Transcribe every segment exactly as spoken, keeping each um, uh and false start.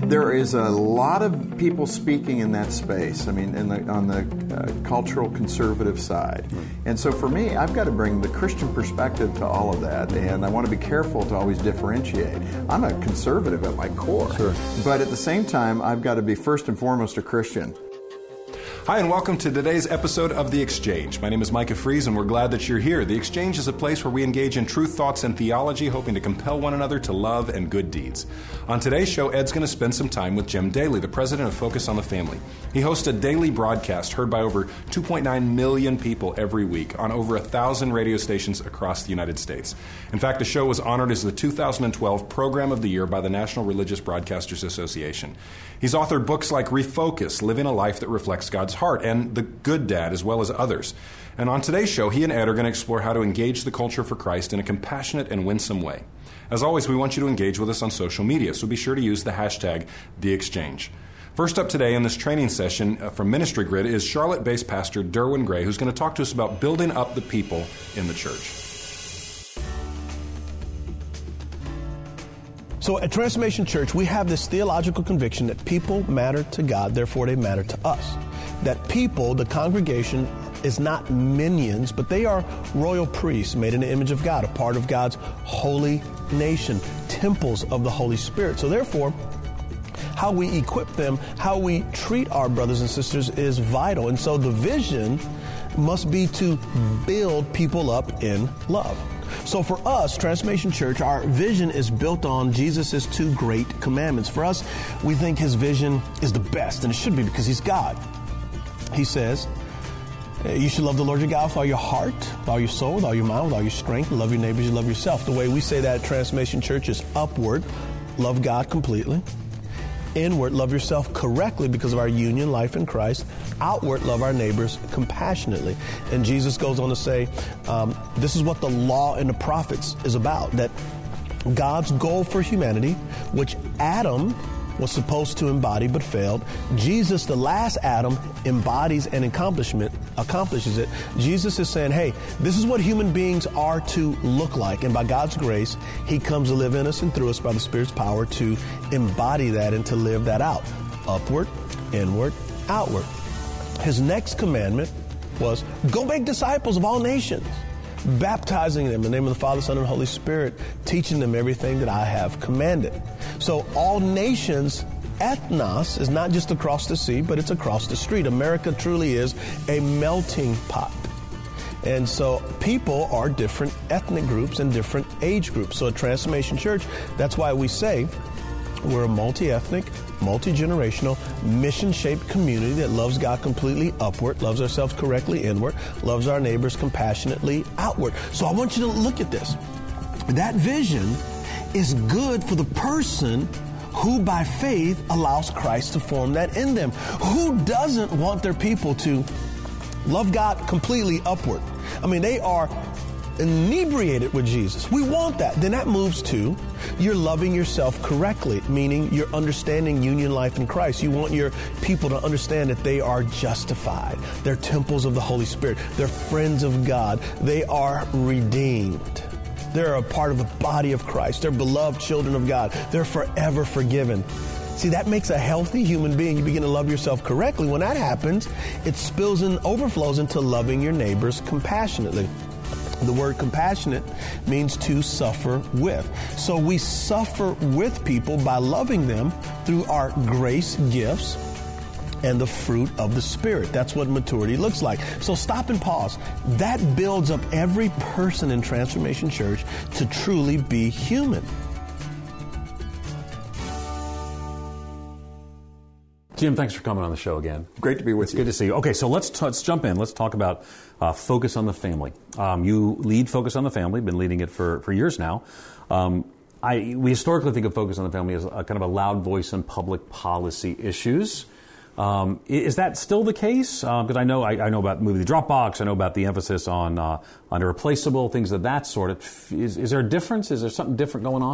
There is a lot of people speaking in that space, I mean, in the, on the uh, cultural conservative side. Mm-hmm. And so for me, I've got to bring the Christian perspective to all of that, and I want to be careful to always differentiate. I'm a conservative at my core, sure. But at the same time, I've got to be first and foremost a Christian. Hi, and welcome to today's episode of The Exchange. My name is Micah Fries, and we're glad that you're here. The Exchange is a place where we engage in truth, thoughts, and theology, hoping to compel one another to love and good deeds. On today's show, Ed's going to spend some time with Jim Daly, the president of Focus on the Family. He hosts a daily broadcast heard by over two point nine million people every week on over one thousand radio stations across the United States. In fact, the show was honored as the two thousand twelve Program of the Year by the National Religious Broadcasters Association. He's authored books like Refocus, Living a Life That Reflects God's Heart, and The Good Dad, as well as others. And on today's show, he and Ed are going to explore how to engage the culture for Christ in a compassionate and winsome way. As always, we want you to engage with us on social media, so be sure to use the hashtag TheExchange. First up today in this training session uh, from Ministry Grid is Charlotte-based pastor Derwin Gray, who's going to talk to us about building up the people in the church. So at Transformation Church, we have this theological conviction that people matter to God, therefore they matter to us. That people, the congregation, is not minions, but they are royal priests made in the image of God, a part of God's holy nation, temples of the Holy Spirit. So therefore, how we equip them, how we treat our brothers and sisters is vital. And so the vision must be to build people up in love. So for us, Transformation Church, our vision is built on Jesus' two great commandments. For us, we think his vision is the best, and it should be because he's God. He says, you should love the Lord your God with all your heart, with all your soul, with all your mind, with all your strength, and love your neighbors, you love yourself. The way we say that at Transformation Church is upward, love God completely. Inward, love yourself correctly because of our union life in Christ. Outward, love our neighbors compassionately. And Jesus goes on to say, um, this is what the law and the prophets is about, that God's goal for humanity, which Adam was supposed to embody but failed. Jesus, the last Adam, embodies and accomplishment, accomplishes it. Jesus is saying, hey, this is what human beings are to look like. And by God's grace, he comes to live in us and through us by the Spirit's power to embody that and to live that out. Upward, inward, outward. His next commandment was, go make disciples of all nations, baptizing them in the name of the Father, Son, and Holy Spirit, teaching them everything that I have commanded. So all nations, ethnos, is not just across the sea, but it's across the street. America truly is a melting pot. And so people are different ethnic groups and different age groups. So at Transformation Church, that's why we say we're a multi-ethnic, multi-generational, mission-shaped community that loves God completely upward, loves ourselves correctly inward, loves our neighbors compassionately outward. So I want you to look at this. That vision is good for the person who by faith allows Christ to form that in them. Who doesn't want their people to love God completely upward? I mean, they are inebriated with Jesus. We want that. Then that moves to you're loving yourself correctly, meaning you're understanding union life in Christ. You want your people to understand that they are justified. They're temples of the Holy Spirit. They're friends of God. They are redeemed. They're a part of the body of Christ. They're beloved children of God. They're forever forgiven. See, that makes a healthy human being. You begin to love yourself correctly. When that happens, it spills and overflows into loving your neighbors compassionately. The word compassionate means to suffer with. So we suffer with people by loving them through our grace gifts and the fruit of the Spirit. That's what maturity looks like. So stop and pause. That builds up every person in Transformation Church to truly be human. Jim, thanks for coming on the show again. Great to be with it's you. Good to see you. Okay, so let's t- let's jump in. Let's talk about uh, Focus on the Family. Um, you lead Focus on the Family. Been leading it for, for years now. Um, I we historically think of Focus on the Family as a kind of a loud voice on public policy issues. Um, is that still the case? Because uh, I know I, I know about moving the Dropbox. I know about the emphasis on uh, on irreplaceable things of that sort. Is, is there a difference? Is there something different going on? Well, there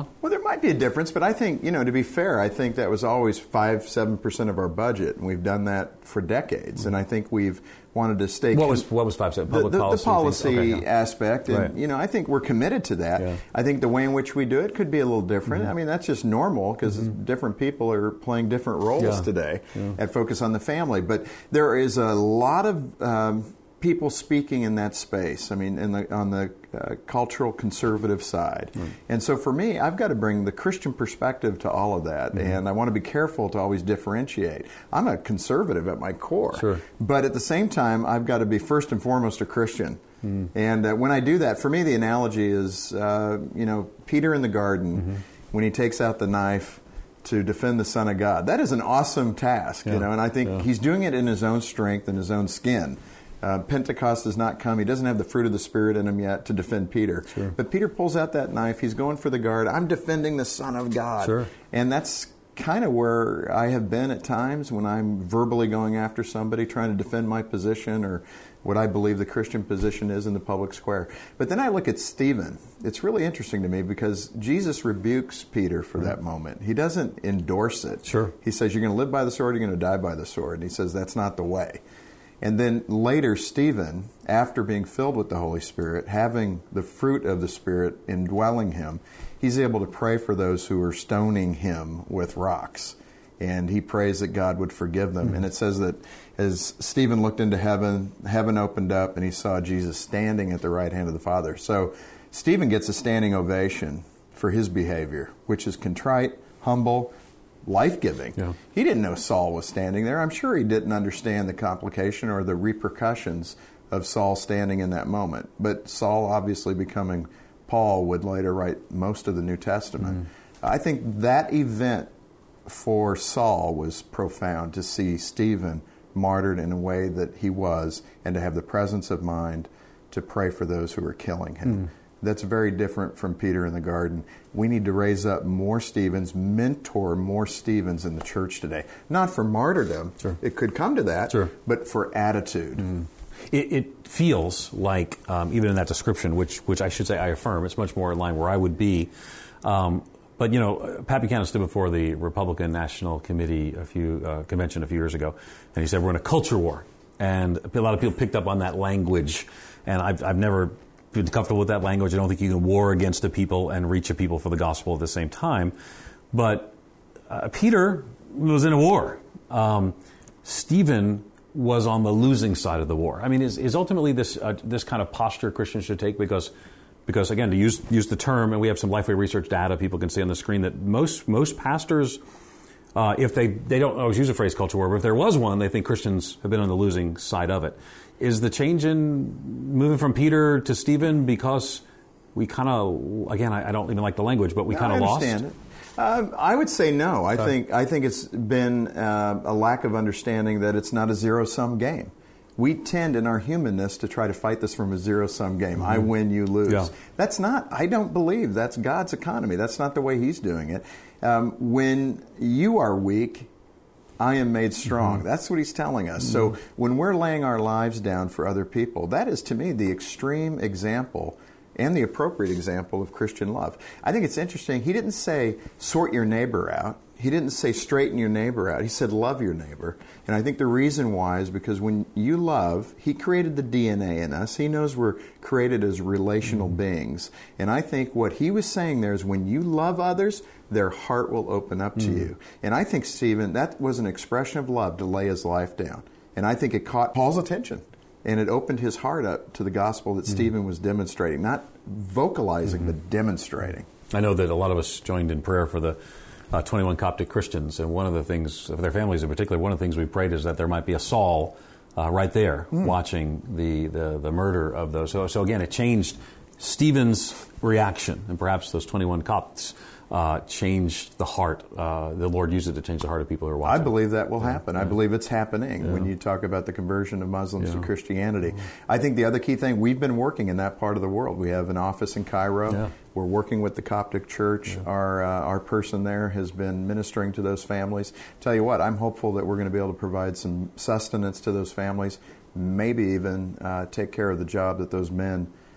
might be a difference, but I think, you know, to be fair, I think that was always five, seven percent of our budget, and we've done that for decades. And I think we've wanted to stay. What was what was five percent? Public the, the, policy, the policy okay, yeah. aspect, and right. you know, I think we're committed to that. Yeah. I think the way in which we do it could be a little different. Mm-hmm. I mean, that's just normal because mm-hmm. different people are playing different roles yeah. today yeah. at Focus on the Family. But there is a lot of um, people speaking in that space. I mean, in the, on the uh, cultural conservative side. Mm. And so for me, I've got to bring the Christian perspective to all of that. Mm-hmm. And I want to be careful to always differentiate. I'm a conservative at my core. Sure. But at the same time, I've got to be first and foremost a Christian. Mm. And uh, when I do that, for me, the analogy is, uh, you know, Peter in the garden, mm-hmm. when he takes out the knife to defend the Son of God. That is an awesome task, yeah. you know, and I think yeah. he's doing it in his own strength and his own skin. Uh, Pentecost has not come. He doesn't have the fruit of the Spirit in him yet to defend Peter. Sure. But Peter pulls out that knife. He's going for the guard. I'm defending the Son of God. Sure. And that's kind of where I have been at times when I'm verbally going after somebody, trying to defend my position or what I believe the Christian position is in the public square. But then I look at Stephen. It's really interesting to me because Jesus rebukes Peter for right. that moment. He doesn't endorse it. Sure. He says, you're going to live by the sword, you're going to die by the sword. And he says, that's not the way. And then later, Stephen, after being filled with the Holy Spirit, having the fruit of the Spirit indwelling him, he's able to pray for those who are stoning him with rocks. And he prays that God would forgive them. Mm-hmm. And it says that as Stephen looked into heaven, heaven opened up and he saw Jesus standing at the right hand of the Father. So Stephen gets a standing ovation for his behavior, which is contrite, humble, life-giving. Yeah. He didn't know Saul was standing there. I'm sure he didn't understand the complication or the repercussions of Saul standing in that moment. But Saul, obviously becoming Paul, would later write most of the New Testament. Mm-hmm. I think that event for Saul was profound, to see Stephen martyred in a way that he was and to have the presence of mind to pray for those who were killing him. Mm-hmm. That's very different from Peter in the garden. We need to raise up more Stephens, mentor more Stephens in the church today. Not for martyrdom. Sure. It could come to that, sure. but for attitude. Mm. It, it feels like, um, even in that description, which which I should say I affirm, it's much more in line where I would be. Um, but, you know, Pat Buchanan stood before the Republican National Committee a few uh, convention a few years ago, and he said, we're in a culture war. And a lot of people picked up on that language, and I've, I've never been comfortable with that language. I don't think you can war against a people and reach a people for the gospel at the same time. But uh, Peter was in a war. Um, Stephen was on the losing side of the war. I mean, is, is ultimately this uh, this kind of posture Christians should take? Because, because again, to use use the term, and we have some Lifeway Research data people can see on the screen, that most most pastors, uh, if they, they don't always use the phrase culture war, but if there was one, they think Christians have been on the losing side of it. Is the change in moving from Peter to Stephen because we kind of, again, I, I don't even like the language, but we no, kind of lost? I understand it. Uh, I would say no. I think I think it's been uh, a lack of understanding that it's not a zero-sum game. We tend in our humanness to try to fight this from a zero-sum game. Mm-hmm. I win, you lose. Yeah. That's not, I don't believe that's God's economy. That's not the way He's doing it. Um, when you are weak, I am made strong. Mm-hmm. That's what He's telling us. Mm-hmm. So when we're laying our lives down for other people, that is to me the extreme example and the appropriate example of Christian love. I think it's interesting. He didn't say sort your neighbor out. He didn't say straighten your neighbor out. He said love your neighbor. And I think the reason why is because when you love, He created the D N A in us. He knows we're created as relational mm-hmm. beings. And I think what He was saying there is when you love others, their heart will open up to mm-hmm. you. And I think, Stephen, that was an expression of love to lay his life down. And I think it caught Paul's attention. And it opened his heart up to the gospel that mm-hmm. Stephen was demonstrating. Not vocalizing, mm-hmm. but demonstrating. I know that a lot of us joined in prayer for the uh, twenty-one Coptic Christians. And one of the things, for their families in particular, one of the things we prayed is that there might be a Saul uh, right there mm. watching the, the, the murder of those. So, so again, it changed Stephen's reaction. And perhaps those twenty-one Copts Uh, changed the heart. Uh, the Lord used it to change the heart of people who are watching. I believe that will happen. Yeah. I believe it's happening yeah. when you talk about the conversion of Muslims yeah. to Christianity. I think the other key thing, we've been working in that part of the world. We have an office in Cairo. Yeah. We're working with the Coptic Church. Yeah. Our uh, our person there has been ministering to those families. Tell you what, I'm hopeful that we're going to be able to provide some sustenance to those families, maybe even uh, take care of the job that those men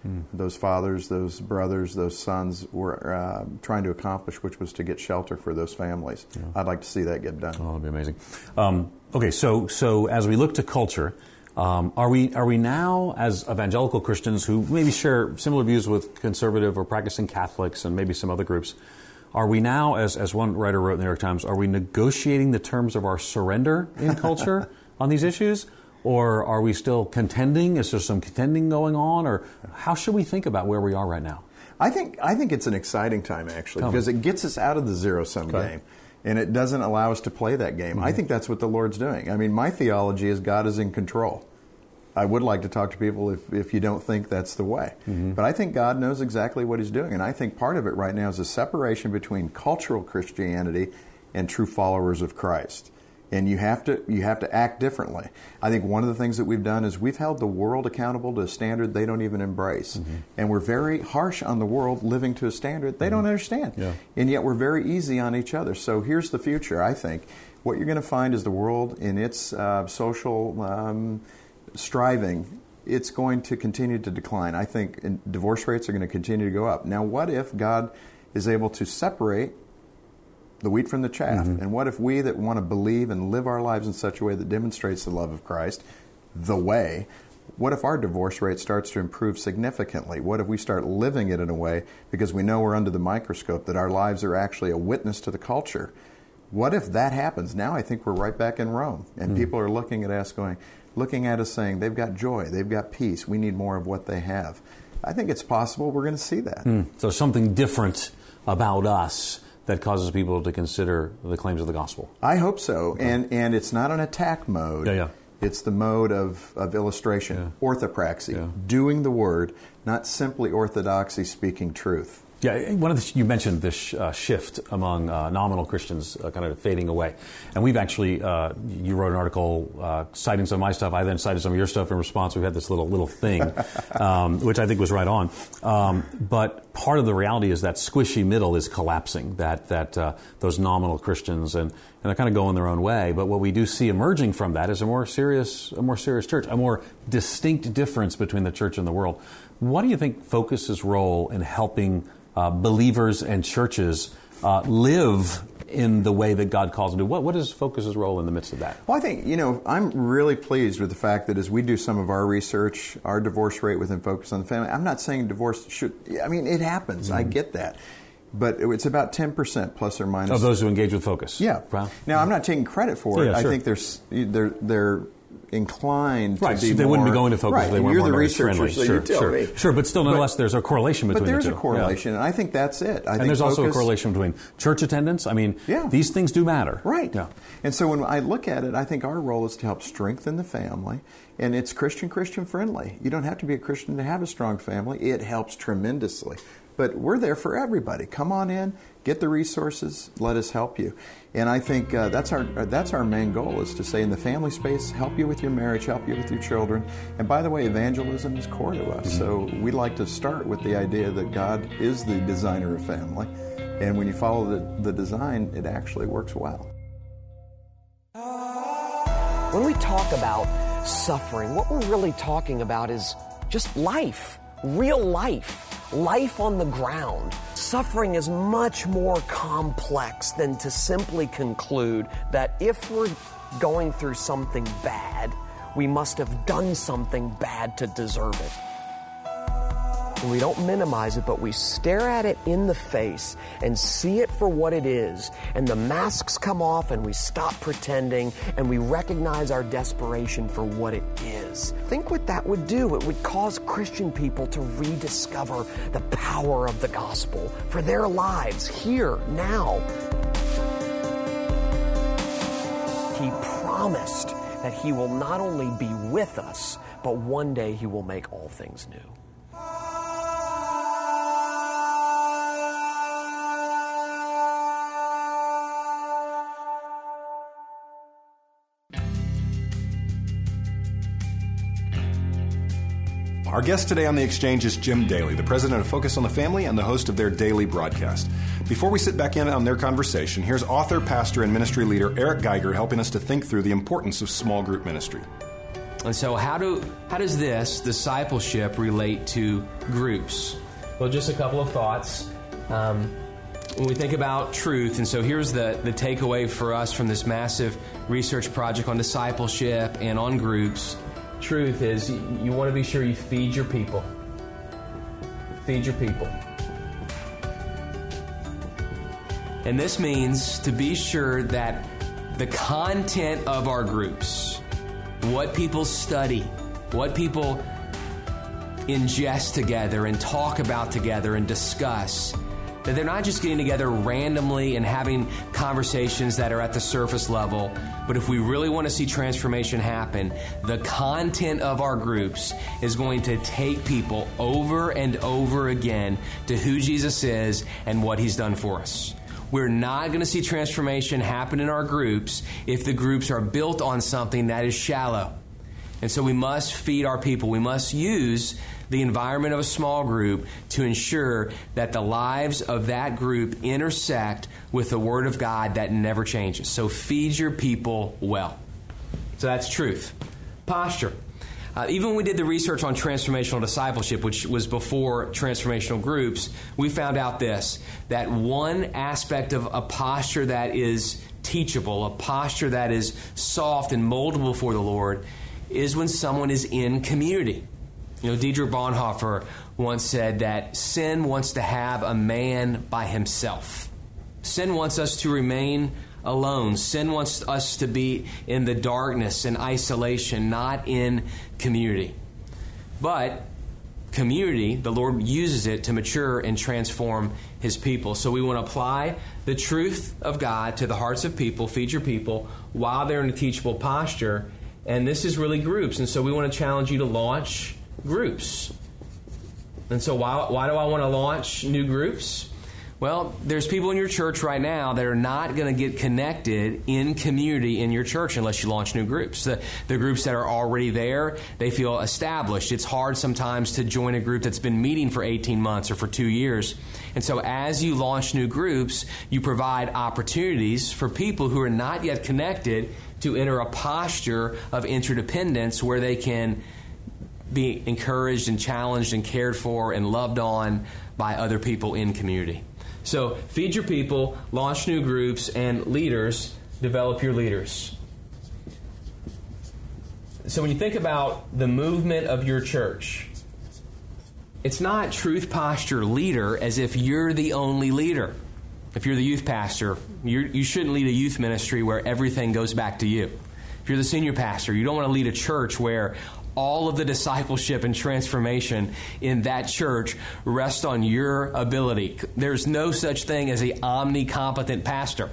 mm. those fathers, those brothers, those sons were uh, trying to accomplish, which was to get shelter for those families. Yeah. I'd like to see that get done. Oh, that'd be amazing. Um, okay, so so as we look to culture, um, are we are we now, as evangelical Christians who maybe share similar views with conservative or practicing Catholics and maybe some other groups, are we now, as as one writer wrote in the New York Times, are we negotiating the terms of our surrender in culture on these issues? Or are we still contending? Is there some contending going on? Or how should we think about where we are right now? I think I think it's an exciting time, actually, Tell because me. it gets us out of the zero-sum Okay. game. And it doesn't allow us to play that game. Mm-hmm. I think that's what the Lord's doing. I mean, my theology is God is in control. I would like to talk to people if, if you don't think that's the way. Mm-hmm. But I think God knows exactly what He's doing. And I think part of it right now is a separation between cultural Christianity and true followers of Christ. And you have to you have to act differently. I think one of the things that we've done is we've held the world accountable to a standard they don't even embrace. Mm-hmm. And we're very harsh on the world living to a standard they mm-hmm. don't understand. Yeah. And yet we're very easy on each other. So here's the future, I think. What you're going to find is the world in its uh, social um, striving, it's going to continue to decline. I think divorce rates are going to continue to go up. Now, what if God is able to separate the wheat from the chaff? Mm-hmm. And what if we that want to believe and live our lives in such a way that demonstrates the love of Christ, the way, what if our divorce rate starts to improve significantly? What if we start living it in a way, because we know we're under the microscope, that our lives are actually a witness to the culture? What if that happens? Now I think we're right back in Rome, and mm-hmm. people are looking at us going, looking at us saying, they've got joy, they've got peace, we need more of what they have. I think it's possible we're going to see that. Mm. So something different about us that causes people to consider the claims of the gospel. I hope so. Okay. And and it's not an attack mode. Yeah, yeah. It's the mode of, of illustration, yeah. orthopraxy, yeah. doing the word, not simply orthodoxy, speaking truth. Yeah, one of the, you mentioned this uh, shift among uh, nominal Christians uh, kind of fading away. And we've actually, uh, you wrote an article uh, citing some of my stuff. I then cited some of your stuff in response. We've had this little little thing, um, which I think was right on. Um, but part of the reality is that squishy middle is collapsing, that that uh, those nominal Christians, and, and they're kind of going their own way. But what we do see emerging from that is a more serious, a more serious church, a more distinct difference between the church and the world. What do you think Focus's role in helping Uh, believers and churches uh, live in the way that God calls them to? What, what is Focus's role in the midst of that? Well, I think, you know, I'm really pleased with the fact that as we do some of our research, our divorce rate within Focus on the Family, I'm not saying divorce should, I mean, it happens. Mm-hmm. I get that. But it's about ten percent plus or minus. Of those who engage with Focus? Yeah. Wow. Now, I'm not taking credit for it. Yeah, sure. I think there's, they're, they're inclined right, to be so they more, wouldn't be going to Focus right, if they weren't you're more the marriage researcher, friendly. so Sure, you tell sure. me. Sure, but still, nonetheless, but, there's a correlation between the two. But there's the a correlation, yeah. and I think that's it. I and think there's Focus, also a correlation between church attendance. I mean, yeah. these things do matter. Right. Yeah. And so when I look at it, I think our role is to help strengthen the family, and it's Christian, Christian friendly. You don't have to be a Christian to have a strong family. It helps tremendously. But we're there for everybody. Come on in, get the resources, let us help you. And I think uh, that's our that's our main goal, is to say in the family space, help you with your marriage, help you with your children. And by the way, evangelism is core to us. Mm-hmm. So we like to start with the idea that God is the designer of family. And when you follow the, the design, it actually works well. When we talk about suffering, what we're really talking about is just life, real life. Life on the ground. Suffering is much more complex than to simply conclude that if we're going through something bad, we must have done something bad to deserve it. And we don't minimize it, but we stare at it in the face and see it for what it is. And the masks come off and we stop pretending and we recognize our desperation for what it is. Think what that would do. It would cause Christian people to rediscover the power of the gospel for their lives here, now. He promised that He will not only be with us, but one day He will make all things new. Our guest today on The Exchange is Jim Daly, the president of Focus on the Family and the host of their daily broadcast. Before we sit back in on their conversation, here's author, pastor, and ministry leader Eric Geiger helping us to think through the importance of small group ministry. And so how do how does this discipleship relate to groups? Well, just a couple of thoughts. Um, when we think about truth, and so here's the, the takeaway for us from this massive research project on discipleship and on groups. Truth is you, you want to be sure you feed your people. Feed your people. And this means to be sure that the content of our groups, what people study, what people ingest together and talk about together and discuss, that they're not just getting together randomly and having conversations that are at the surface level, but if we really want to see transformation happen, the content of our groups is going to take people over and over again to who Jesus is and what He's done for us. We're not going to see transformation happen in our groups if the groups are built on something that is shallow. And so we must feed our people. We must use the environment of a small group to ensure that the lives of that group intersect with the Word of God that never changes. So feed your people well. So that's truth. Posture. Uh, even when we did the research on transformational discipleship, which was before transformational groups, we found out this, that one aspect of a posture that is teachable, a posture that is soft and moldable for the Lord, is when someone is in community. You know, Dietrich Bonhoeffer once said that sin wants to have a man by himself. Sin wants us to remain alone. Sin wants us to be in the darkness and isolation, not in community. But community, the Lord uses it to mature and transform His people. So we want to apply the truth of God to the hearts of people, feed your people, while they're in a teachable posture. And this is really groups. And so we want to challenge you to launch groups. And so why, why do I want to launch new groups? Well, there's people in your church right now that are not going to get connected in community in your church unless you launch new groups. The, the groups that are already there, they feel established. It's hard sometimes to join a group that's been meeting for eighteen months or for two years. And so as you launch new groups, you provide opportunities for people who are not yet connected to enter a posture of interdependence where they can be encouraged and challenged and cared for and loved on by other people in community. So feed your people, launch new groups, and leaders, develop your leaders. So when you think about the movement of your church, it's not truth posture leader as if you're the only leader. If you're the youth pastor, you're, you shouldn't lead a youth ministry where everything goes back to you. If you're the senior pastor, you don't want to lead a church where all of the discipleship and transformation in that church rest on your ability. There's no such thing as an omnicompetent pastor.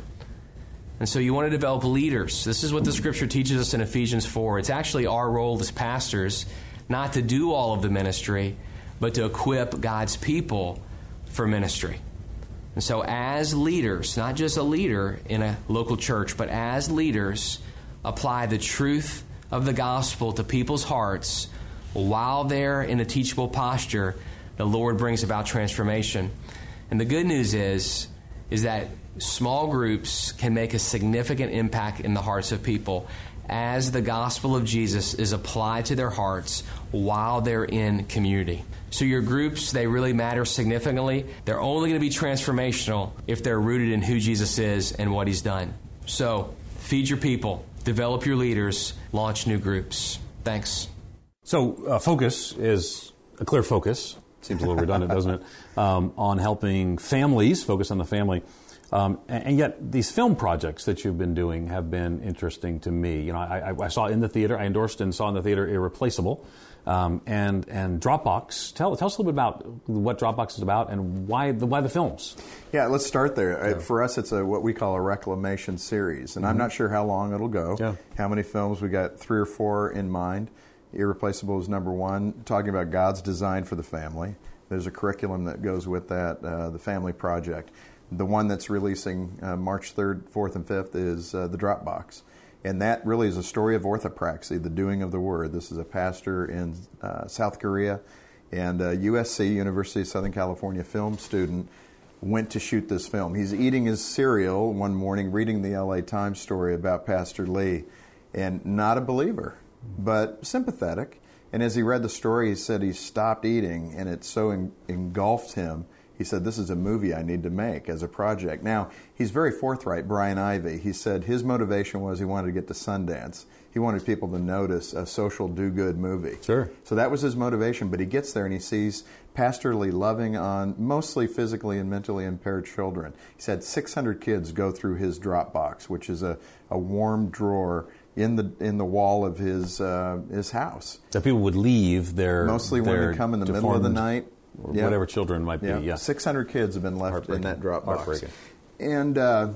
And so you want to develop leaders. This is what the Scripture teaches us in Ephesians four. It's actually our role as pastors not to do all of the ministry, but to equip God's people for ministry. And so as leaders, not just a leader in a local church, but as leaders, apply the truth of the gospel to people's hearts while they're in a teachable posture. The Lord brings about transformation. And the good news is, is that small groups can make a significant impact in the hearts of people as the gospel of Jesus is applied to their hearts while they're in community. So your groups, they really matter significantly. They're only going to be transformational if they're rooted in who Jesus is and what He's done. So feed your people, develop your leaders, launch new groups. Thanks. So uh, focus is a clear focus. Seems a little redundant, doesn't it? Um, on helping families, focus on the family. Um, and, and yet these film projects that you've been doing have been interesting to me. You know, I, I, I saw in the theater, I endorsed and saw in the theater Irreplaceable um, and and Dropbox. Tell, tell us a little bit about what Dropbox is about and why the, why the films. Yeah, let's start there. Yeah. For us, it's a what we call a reclamation series, and mm-hmm. I'm not sure how long it'll go, yeah. how many films. We got three or four in mind. Irreplaceable is number one, talking about God's design for the family. There's a curriculum that goes with that, uh, the Family Project. The one that's releasing uh, March third, fourth, and fifth is uh, the Dropbox. And that really is a story of orthopraxy, the doing of the word. This is a pastor in uh, South Korea, and a U S C, University of Southern California film student, went to shoot this film. He's eating his cereal one morning, reading the L A Times story about Pastor Lee, and not a believer. but sympathetic. And as he read the story, he said he stopped eating, and it so en- engulfed him. He said, this is a movie I need to make as a project. Now, he's very forthright, Brian Ivey. He said his motivation was he wanted to get to Sundance. He wanted people to notice a social do-good movie. Sure. So that was his motivation, but he gets there and he sees Pastor Lee loving on mostly physically and mentally impaired children. He said six hundred kids go through his Dropbox, which is a, a warm drawer in the in the wall of his uh, his house. That people would leave their Mostly their when they come in the middle of the night. Or Yep. whatever children might be. Yep. Yeah. six hundred kids have been left in that Dropbox. Heartbreaking. And uh,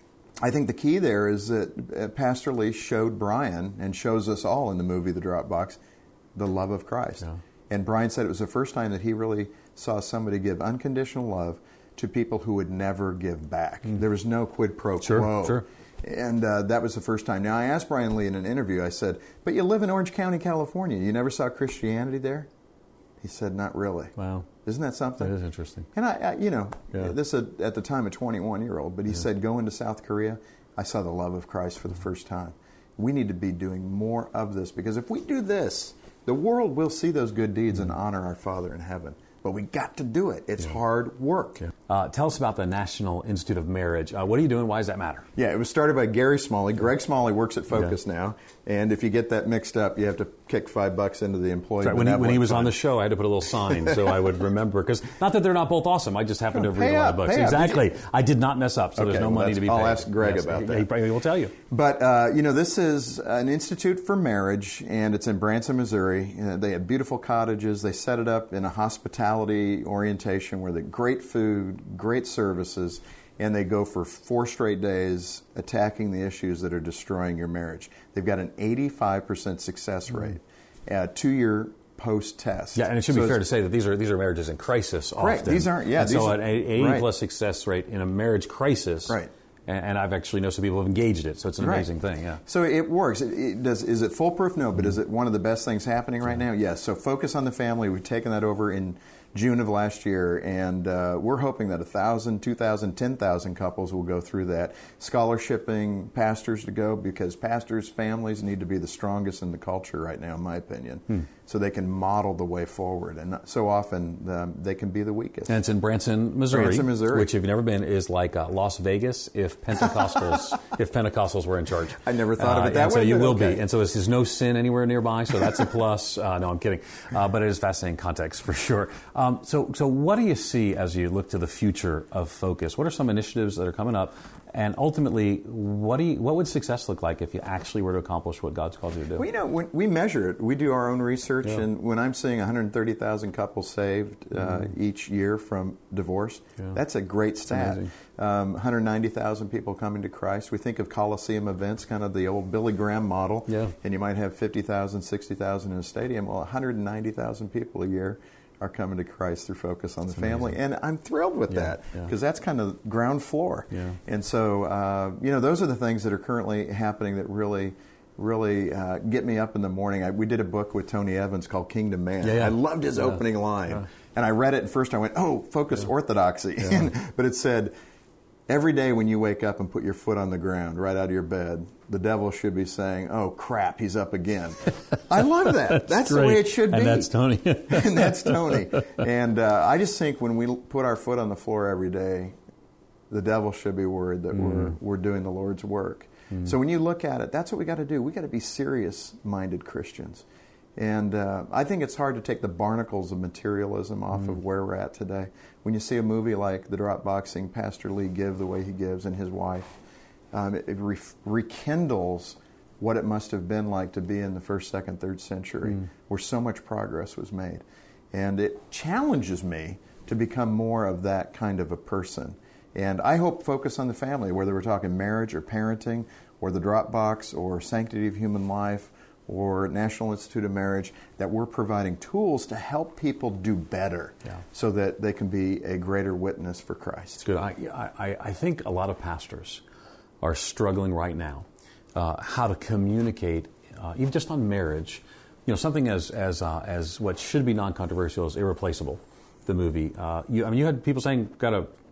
I think the key there is that uh, Pastor Lee showed Brian, and shows us all in the movie The Dropbox, the love of Christ. Yeah. And Brian said it was the first time that he really saw somebody give unconditional love to people who would never give back. Mm. There was no quid pro Sure, quo. sure. And uh, that was the first time. Now, I asked Brian Lee in an interview, I said, but you live in Orange County, California. You never saw Christianity there? He said, not really. Wow. Isn't that something? That is interesting. And I, I you know, Yeah. this is at the time a twenty-one-year-old, but he yeah. said, going to South Korea, I saw the love of Christ for the first time. We need to be doing more of this, because if we do this, the world will see those good deeds and honor our Father in heaven. But we got to do it. It's yeah. hard work. Yeah. Uh, tell us about the National Institute of Marriage. Uh, what are you doing? Why does that matter? Yeah, it was started by Gary Smalley. Greg Smalley works at Focus yeah. now. And if you get that mixed up, you have to kick five bucks into the employee. Right. When, he, when he was fund. on the show, I had to put a little sign so I would remember. Because not that they're not both awesome. I just happen no, to have read a lot of books. Exactly. I did not mess up, so okay, there's no well, money to be I'll paid. I'll ask Greg yes, about he, that. He probably will tell you. But, uh, you know, this is an institute for marriage, and it's in Branson, Missouri. Uh, they have beautiful cottages. They set it up in a hospitality orientation where they great food, great services, and they go for four straight days attacking the issues that are destroying your marriage. They've got an eighty-five percent success rate, a two-year post-test. Yeah, and it should so be fair to say that these are these are marriages in crisis often. Right, these aren't, yeah. And these so are, an eighty right. plus success rate in a marriage crisis. Right. And, and I've actually known some people who have engaged it, so it's an right. amazing thing, yeah. So it works. It, it does. Is it foolproof? No, but is it one of the best things happening right now? Yes. So Focus on the Family, we've taken that over in June of last year, and uh, we're hoping that one thousand, two thousand, ten thousand couples will go through that. Scholarshiping pastors to go, because pastors' families need to be the strongest in the culture right now, in my opinion, hmm. so they can model the way forward. And so often um, they can be the weakest. And it's in Branson, Missouri, Branson, Missouri. which, if you've never been, is like uh, Las Vegas if Pentecostals if Pentecostals were in charge. I never thought uh, of it that and way. So you will okay. be. And so this is no sin anywhere nearby, so that's a plus. Uh, no, I'm kidding. Uh, but it is fascinating context for sure. Um, so, so what do you see as you look to the future of Focus? What are some initiatives that are coming up? And ultimately, what do you, what would success look like if you actually were to accomplish what God's called you to do? Well, you know, when we measure it. We do our own research, yeah. and when I'm seeing one hundred thirty thousand couples saved uh, mm-hmm. each year from divorce, yeah. that's a great stat. Um, one hundred ninety thousand people coming to Christ. We think of Coliseum events, kind of the old Billy Graham model, yeah. and you might have fifty thousand, sixty thousand in a stadium. Well, one hundred ninety thousand people a year are coming to Christ through Focus on That's the Family. amazing. And I'm thrilled with yeah, that, because yeah. that's kind of ground floor. Yeah. And so, uh, you know, those are the things that are currently happening that really, really uh, get me up in the morning. I, we did a book with Tony Evans called Kingdom Man. Yeah, yeah. I loved his yeah. opening line. Yeah. And I read it, and first I went, oh, Focus yeah. Orthodoxy. Yeah. But it said, every day when you wake up and put your foot on the ground right out of your bed, the devil should be saying, oh, crap, he's up again. I love that. that's that's the way it should and be. That's Tony. And that's Tony. And uh, I just think when we put our foot on the floor every day, the devil should be worried that mm. we're, we're doing the Lord's work. Mm. So when you look at it, that's what we got to do. We got to be serious-minded Christians. And uh, I think it's hard to take the barnacles of materialism off mm. of where we're at today. When you see a movie like The Dropboxing, Pastor Lee give the way he gives, and his wife, um, it, it re- rekindles what it must have been like to be in the first, second, third century, mm. where so much progress was made. And it challenges me to become more of that kind of a person. And I hope Focus on the Family, whether we're talking marriage or parenting, or the Dropbox, or Sanctity of Human Life, or National Institute of Marriage, that we're providing tools to help people do better yeah. so that they can be a greater witness for Christ. It's good. I, I, I think a lot of pastors are struggling right now uh, how to communicate, uh, even just on marriage, you know, something as as uh, as what should be non-controversial is Irreplaceable, the movie. Uh, you, I mean, you had people saying, got a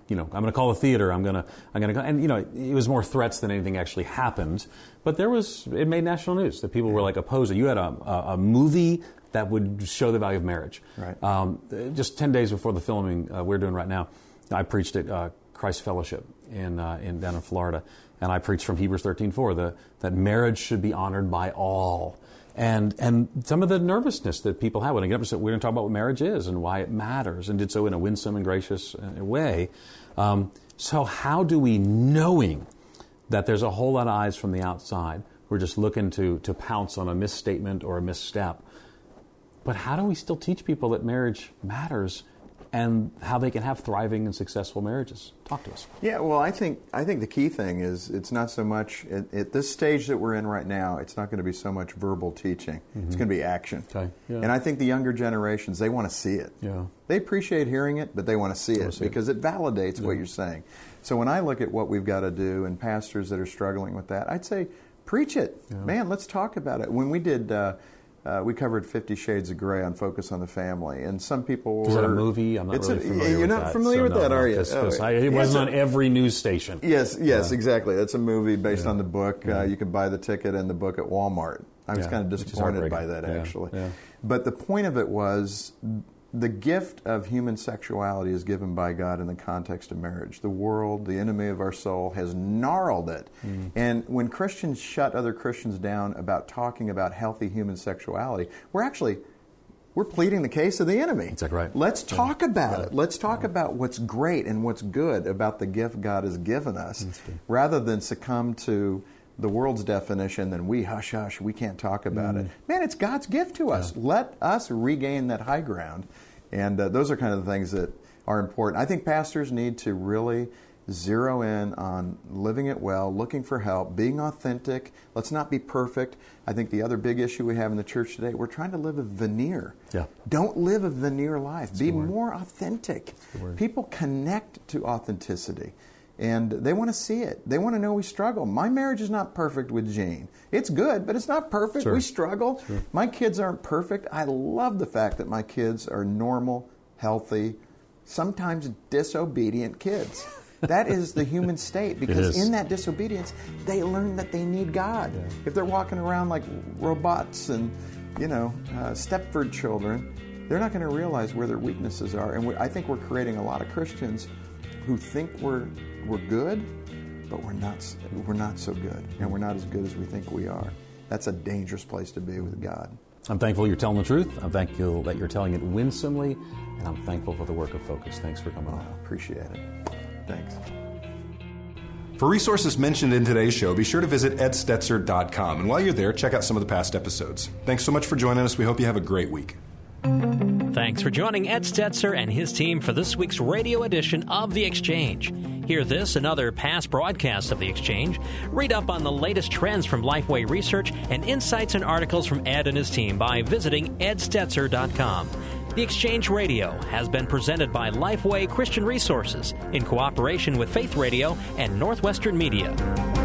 you know, I'm going to call a theater. I'm going to, I'm going to, and you know, it was more threats than anything actually happened. But there was, it made national news that people were like opposing. You had a, a, a movie that would show the value of marriage. Right. Um, just ten days before the filming uh, we're doing right now, I preached at uh, Christ Fellowship in, uh, in down in Florida, and I preached from Hebrews thirteen four, the, that marriage should be honored by all. And and some of the nervousness that people have when they get up and say, we're going to talk about what marriage is and why it matters, and did so in a winsome and gracious uh, way. Um, so how do we, knowing that there's a whole lot of eyes from the outside, we're just looking to, to pounce on a misstatement or a misstep, but how do we still teach people that marriage matters and how they can have thriving and successful marriages? Talk to us. Yeah, well, I think I think the key thing is it's not so much, at, at this stage that we're in right now, it's not going to be so much verbal teaching. Mm-hmm. It's going to be action. Okay. Yeah. And I think the younger generations, they want to see it. Yeah. They appreciate hearing it, but they want to see it see because it, it validates yeah. what you're saying. So when I look at what we've got to do and pastors that are struggling with that, I'd say preach it. Yeah. Man, let's talk about it. When we did... Uh, Uh, we covered Fifty Shades of Grey on Focus on the Family, and some people were... Is that a movie? I'm not it's really a, familiar You're with not that. familiar so with no, that, no, are you? Cause, oh, cause I, it wasn't on every news station. Yes, yes, uh, exactly. That's a movie based yeah. on the book. Yeah. Uh, you can buy the ticket and the book at Walmart. I was yeah, kind of disappointed by that, yeah, actually. yeah. But the point of it was... the gift of human sexuality is given by God in the context of marriage. The world, the enemy of our soul, has gnarled it. Mm. And when Christians shut other Christians down about talking about healthy human sexuality, we're actually, we're pleading the case of the enemy. That's right. Let's talk yeah. about right. it. Let's talk yeah. about what's great and what's good about the gift God has given us, rather than succumb to the world's definition, then we hush hush, we can't talk about mm. it. Man, it's God's gift to us. Yeah. Let us regain that high ground. And uh, those are kind of the things that are important. I think pastors need to really zero in on living it well, looking for help, being authentic. Let's not be perfect. I think the other big issue we have in the church today, we're trying to live a veneer. Yeah. Don't live a veneer life. That's be more authentic. People connect to authenticity. And they want to see it. They want to know we struggle. My marriage is not perfect with Jane. It's good, but it's not perfect. Sure. We struggle. Sure. My kids aren't perfect. I love the fact that my kids are normal, healthy, sometimes disobedient kids. That is the human state, because in that disobedience, they learn that they need God. Yeah. If they're walking around like robots and, you know, uh, Stepford children, they're not going to realize where their weaknesses are. And we, I think we're creating a lot of Christians who think we're we're good, but we're not we're not so good, and we're not as good as we think we are. That's a dangerous place to be with God. I'm thankful you're telling the truth. I'm thankful that you're telling it winsomely, and I'm thankful for the work of Focus. Thanks for coming on. I appreciate it. Thanks. For resources mentioned in today's show, be sure to visit ed stetzer dot com. And while you're there, check out some of the past episodes. Thanks so much for joining us. We hope you have a great week. Thanks for joining Ed Stetzer and his team for this week's radio edition of The Exchange. Hear this and other past broadcasts of The Exchange. Read up on the latest trends from Lifeway Research and insights and articles from Ed and his team by visiting ed stetzer dot com. The Exchange Radio has been presented by Lifeway Christian Resources in cooperation with Faith Radio and Northwestern Media.